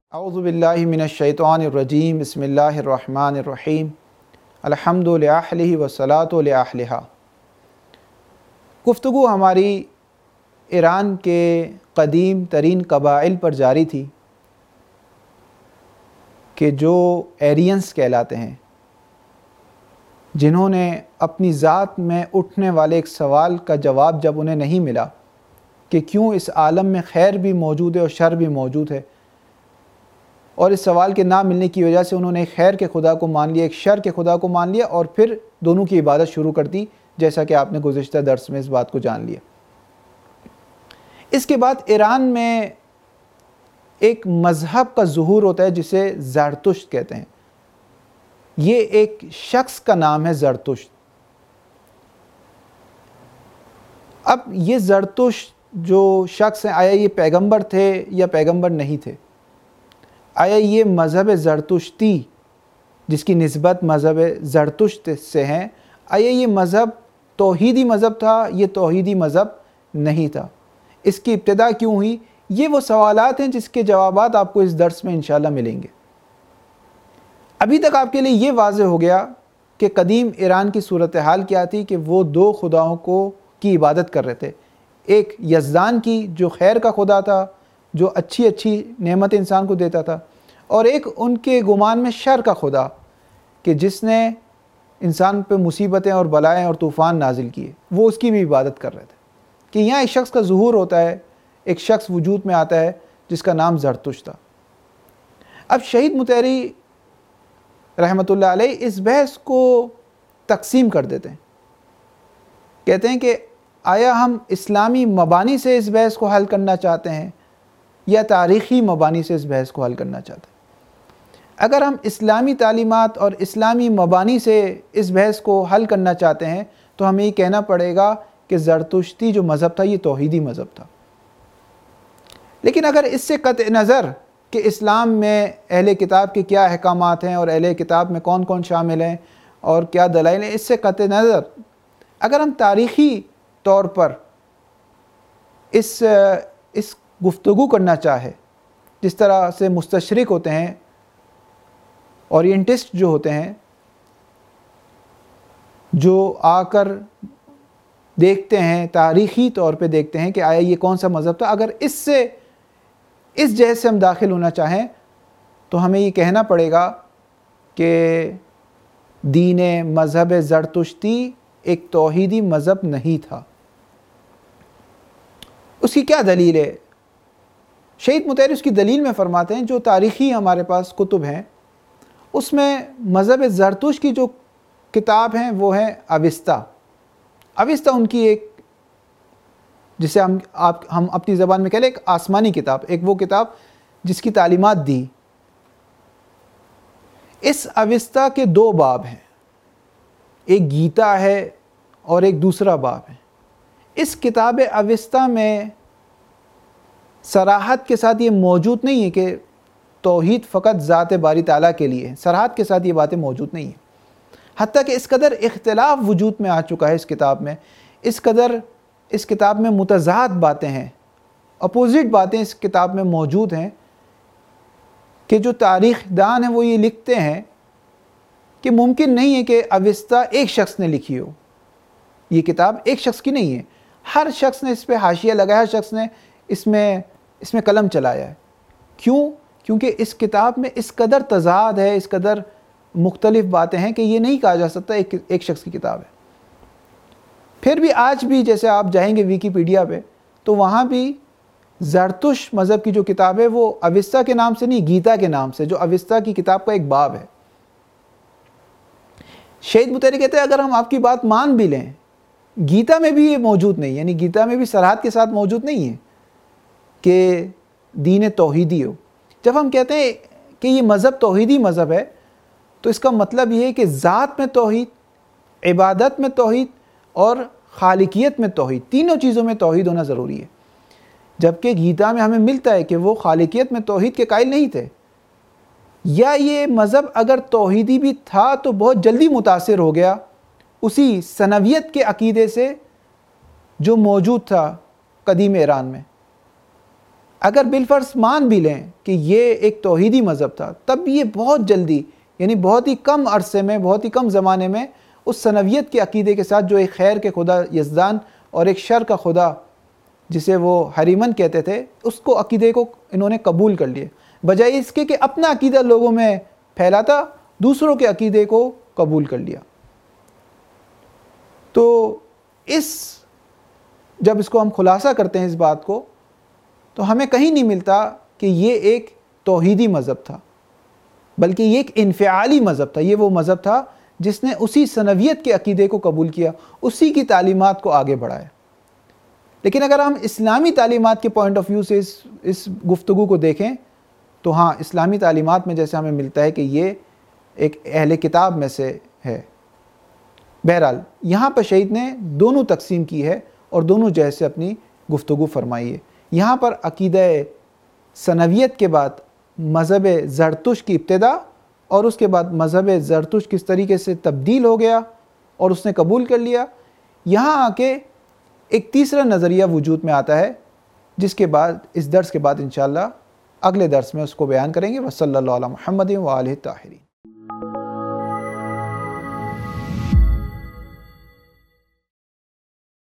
اعوذ باللہ من الشیطان الرجیم بسم اللہ الرحمن الرحیم الحمد للہ والصلاۃ لأہلہا۔ گفتگو ہماری ایران کے قدیم ترین قبائل پر جاری تھی کہ جو ایرینز کہلاتے ہیں، جنہوں نے اپنی ذات میں اٹھنے والے ایک سوال کا جواب جب انہیں نہیں ملا کہ کیوں اس عالم میں خیر بھی موجود ہے اور شر بھی موجود ہے، اور اس سوال کے نہ ملنے کی وجہ سے انہوں نے ایک خیر کے خدا کو مان لیا، ایک شر کے خدا کو مان لیا، اور پھر دونوں کی عبادت شروع کر دی، جیسا کہ آپ نے گزشتہ درس میں اس بات کو جان لیا۔ اس کے بعد ایران میں ایک مذہب کا ظہور ہوتا ہے جسے زرتشت کہتے ہیں۔ یہ ایک شخص کا نام ہے زرتشت۔ اب یہ زرتشت جو شخص ہیں، آیا یہ پیغمبر تھے یا پیغمبر نہیں تھے؟ آیا یہ مذہب زرتشتی جس کی نسبت مذہب زرتشت سے ہیں، آیا یہ مذہب توحیدی مذہب تھا؟ یہ توحیدی مذہب نہیں تھا۔ اس کی ابتدا کیوں ہوئی؟ یہ وہ سوالات ہیں جس کے جوابات آپ کو اس درس میں انشاءاللہ ملیں گے۔ ابھی تک آپ کے لیے یہ واضح ہو گیا کہ قدیم ایران کی صورتحال کیا تھی، کہ وہ دو خداؤں کی عبادت کر رہے تھے۔ ایک یزدان کی جو خیر کا خدا تھا، جو اچھی نعمت انسان کو دیتا تھا، اور ایک ان کے گمان میں شر کا خدا کہ جس نے انسان پہ مصیبتیں اور بلائیں اور طوفان نازل کیے، وہ اس کی بھی عبادت کر رہے تھے۔ کہ یہاں ایک شخص کا ظہور ہوتا ہے، ایک شخص وجود میں آتا ہے جس کا نام زرتشت تھا۔ اب شہید مطہری رحمۃ اللہ علیہ اس بحث کو تقسیم کر دیتے ہیں۔ کہتے ہیں کہ آیا ہم اسلامی مبانی سے اس بحث کو حل کرنا چاہتے ہیں یا تاریخی مبانی سے اس بحث کو حل کرنا چاہتے ہیں؟ اگر ہم اسلامی تعلیمات اور اسلامی مبانی سے اس بحث کو حل کرنا چاہتے ہیں تو ہمیں یہ کہنا پڑے گا کہ زرتشتی جو مذہب تھا یہ توحیدی مذہب تھا۔ لیکن اگر اس سے قطع نظر کہ اسلام میں اہل کتاب کے کیا احکامات ہیں اور اہل کتاب میں کون کون شامل ہیں اور کیا دلائل ہیں، اس سے قطع نظر اگر ہم تاریخی طور پر اس گفتگو کرنا چاہے، جس طرح سے مستشرق ہوتے ہیں، اورینٹسٹ جو ہوتے ہیں، جو آ کر دیکھتے ہیں، تاریخی طور پہ دیکھتے ہیں کہ آیا یہ کون سا مذہب تھا، اگر اس جہت سے ہم داخل ہونا چاہیں تو ہمیں یہ کہنا پڑے گا کہ دین مذہب زرتشتی ایک توحیدی مذہب نہیں تھا۔ اس کی کیا دلیل ہے؟ شہید مطہری اس کی دلیل میں فرماتے ہیں، جو تاریخی ہمارے پاس کتب ہیں اس میں مذہب زرتشت کی جو کتاب ہیں وہ ہیں اوستا۔ اوستا ان کی ایک، جسے ہم اپنی زبان میں کہہ لیں، ایک آسمانی کتاب، ایک وہ کتاب جس کی تعلیمات دی۔ اس اوستا کے دو باب ہیں، ایک گیتا ہے اور ایک دوسرا باب ہے۔ اس کتاب اوستا میں صراحت کے ساتھ یہ موجود نہیں ہے کہ توحید فقط ذات باری تعالیٰ کے لیے ہے، صراحت کے ساتھ یہ باتیں موجود نہیں ہیں، حتیٰ کہ اس قدر اختلاف وجود میں آ چکا ہے اس کتاب میں، اس قدر اس کتاب میں متضاد باتیں ہیں، اپوزٹ باتیں اس کتاب میں موجود ہیں، کہ جو تاریخ دان ہیں وہ یہ لکھتے ہیں کہ ممکن نہیں ہے کہ اوستا ایک شخص نے لکھی ہو۔ یہ کتاب ایک شخص کی نہیں ہے، ہر شخص نے اس پہ حاشیہ لگایا، ہر شخص نے اس میں قلم چلایا ہے۔ کیوں؟ کیونکہ اس کتاب میں اس قدر تضاد ہے، اس قدر مختلف باتیں ہیں کہ یہ نہیں کہا جا سکتا ایک شخص کی کتاب ہے۔ پھر بھی آج بھی جیسے آپ جائیں گے ویکیپیڈیا پہ تو وہاں بھی زرتشت مذہب کی جو کتاب ہے وہ اوستا کے نام سے نہیں، گیتا کے نام سے، جو اوستا کی کتاب کا ایک باب ہے۔ شہید مطہری کہتے ہیں اگر ہم آپ کی بات مان بھی لیں، گیتا میں بھی یہ موجود نہیں، یعنی گیتا میں بھی صراحت کے ساتھ موجود نہیں ہے کہ دین توحیدی ہو۔ جب ہم کہتے ہیں کہ یہ مذہب توحیدی مذہب ہے تو اس کا مطلب یہ ہے کہ ذات میں توحید، عبادت میں توحید اور خالقیت میں توحید، تینوں چیزوں میں توحید ہونا ضروری ہے۔ جبکہ گیتا میں ہمیں ملتا ہے کہ وہ خالقیت میں توحید کے قائل نہیں تھے، یا یہ مذہب اگر توحیدی بھی تھا تو بہت جلدی متاثر ہو گیا اسی ثنویت کے عقیدے سے جو موجود تھا قدیم ایران میں۔ اگر بالفرض مان بھی لیں کہ یہ ایک توحیدی مذہب تھا، تب بھی یہ بہت جلدی، یعنی بہت ہی کم عرصے میں، بہت ہی کم زمانے میں اس سنویت کے عقیدے کے ساتھ، جو ایک خیر کے خدا یزدان اور ایک شر کا خدا جسے وہ ہریمن کہتے تھے، اس کو عقیدے کو انہوں نے قبول کر لیے، بجائے اس کے کہ اپنا عقیدہ لوگوں میں پھیلاتا، دوسروں کے عقیدے کو قبول کر لیا۔ تو جب اس کو ہم خلاصہ کرتے ہیں اس بات کو، تو ہمیں کہیں نہیں ملتا کہ یہ ایک توحیدی مذہب تھا، بلکہ یہ ایک انفعالی مذہب تھا۔ یہ وہ مذہب تھا جس نے اسی سنویت کے عقیدے کو قبول کیا، اسی کی تعلیمات کو آگے بڑھایا۔ لیکن اگر ہم اسلامی تعلیمات کے پوائنٹ آف ویو سے اس گفتگو کو دیکھیں تو ہاں، اسلامی تعلیمات میں جیسے ہمیں ملتا ہے کہ یہ ایک اہل کتاب میں سے ہے۔ بہرحال یہاں پر شہید نے دونوں تقسیم کی ہے اور دونوں جہت سے اپنی گفتگو فرمائی ہے۔ یہاں پر عقیدہ سنویت کے بعد مذہب زرتشت کی ابتدا، اور اس کے بعد مذہب زرتشت کس طریقے سے تبدیل ہو گیا اور اس نے قبول کر لیا۔ یہاں آ کے ایک تیسرا نظریہ وجود میں آتا ہے، جس کے بعد اس درس کے بعد انشاءاللہ اگلے درس میں اس کو بیان کریں گے۔ وصلی اللہ علی محمد و آلہ الطاہرین۔